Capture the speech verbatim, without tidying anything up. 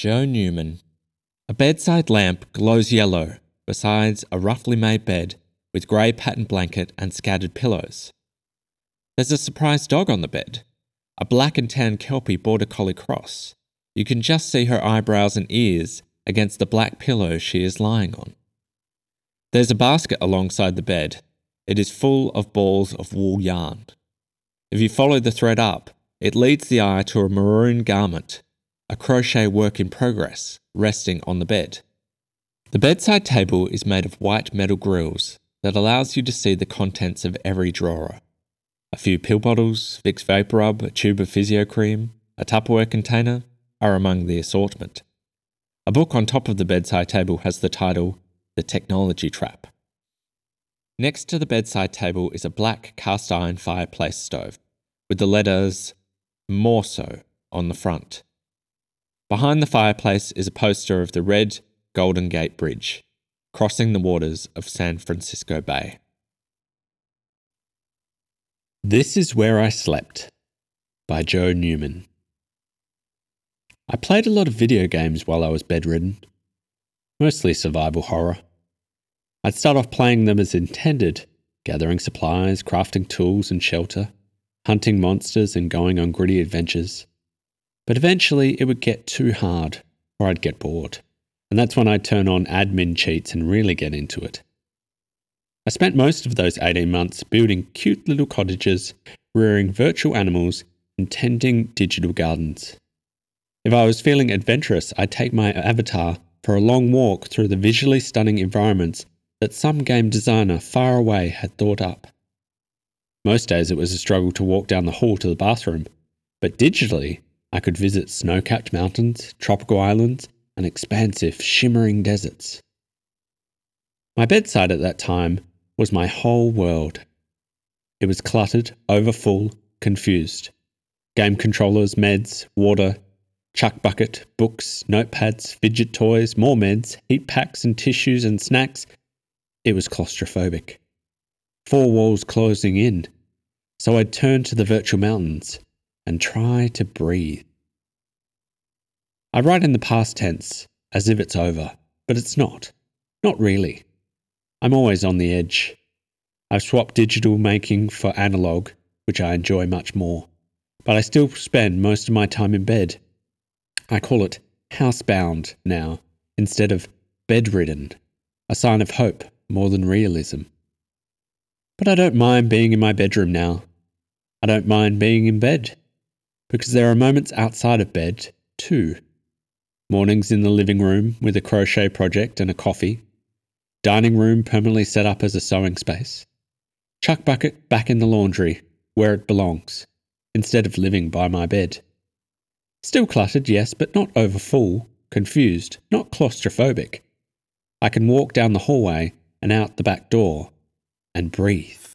Joe Newman. A bedside lamp glows yellow beside a roughly made bed with grey patterned blanket and scattered pillows. There's a surprise dog on the bed, a black and tan Kelpie Border Collie cross. You can just see her eyebrows and ears against the black pillow she is lying on. There's a basket alongside the bed. It is full of balls of wool yarn. If you follow the thread up, it leads the eye to a maroon garment, a crochet work in progress, resting on the bed. The bedside table is made of white metal grills that allows you to see the contents of every drawer. A few pill bottles, Vicks VapoRub, a tube of physio cream, a Tupperware container are among the assortment. A book on top of the bedside table has the title, The Technology Trap. Next to the bedside table is a black cast iron fireplace stove with the letters More So on the front. Behind the fireplace is a poster of the red Golden Gate Bridge, crossing the waters of San Francisco Bay. This is Where I Slept by Joe Newman. I played a lot of video games while I was bedridden, mostly survival horror. I'd start off playing them as intended, gathering supplies, crafting tools and shelter, hunting monsters and going on gritty adventures. But eventually it would get too hard, or I'd get bored, and that's when I'd turn on admin cheats and really get into it. I spent most of those eighteen months building cute little cottages, rearing virtual animals, and tending digital gardens. If I was feeling adventurous, I'd take my avatar for a long walk through the visually stunning environments that some game designer far away had thought up. Most days it was a struggle to walk down the hall to the bathroom, but digitally I could visit snow-capped mountains, tropical islands, and expansive, shimmering deserts. My bedside at that time was my whole world. It was cluttered, overfull, confused. Game controllers, meds, water, chuck bucket, books, notepads, fidget toys, more meds, heat packs and tissues and snacks. It was claustrophobic. Four walls closing in, so I'd turn to the virtual mountains and try to breathe. I write in the past tense, as if it's over, but it's not. Not really. I'm always on the edge. I've swapped digital making for analog, which I enjoy much more, but I still spend most of my time in bed. I call it housebound now, instead of bedridden, a sign of hope more than realism. But I don't mind being in my bedroom now. I don't mind being in bed, because there are moments outside of bed, too. Mornings in the living room with a crochet project and a coffee. Dining room permanently set up as a sewing space. Chuck bucket back in the laundry, where it belongs, instead of living by my bed. Still cluttered, yes, but not overfull, confused, not claustrophobic. I can walk down the hallway and out the back door and breathe.